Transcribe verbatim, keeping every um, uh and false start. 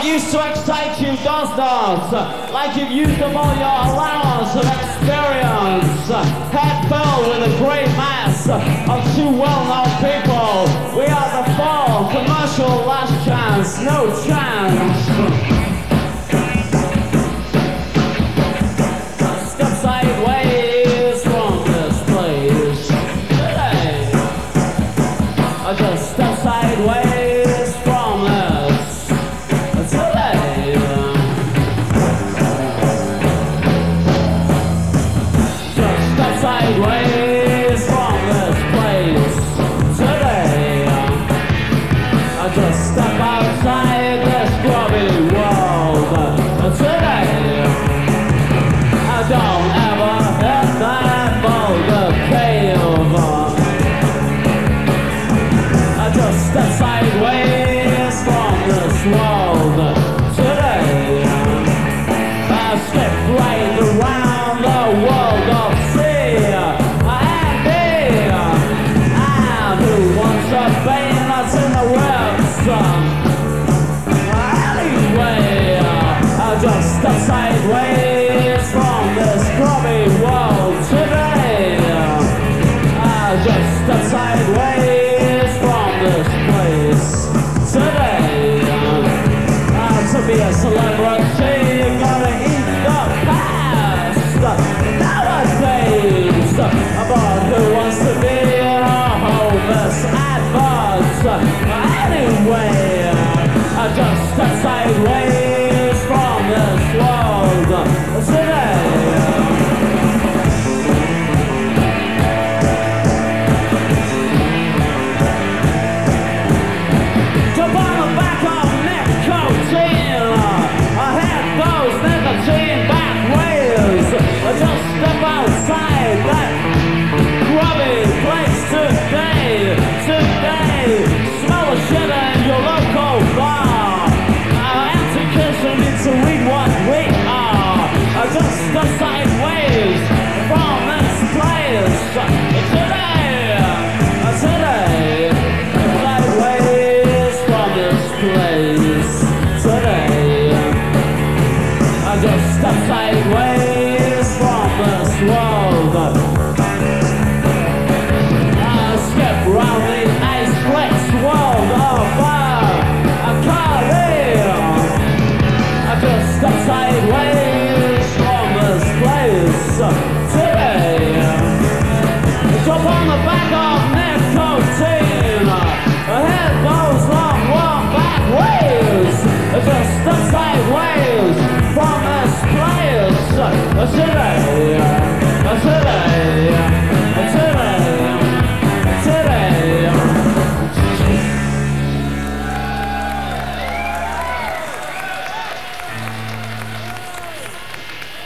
Used to excite you, does not, like you've used up all your allowance of experience. Head filled with a great mass of two well-known people. We are the fall, commercial last chance, no chance. Step sideways from this place today. I just step sideways from this. Sideways from this place today. I just step outside this grubby world today. I don't ever hit that vulgar cave. I just step sideways from this world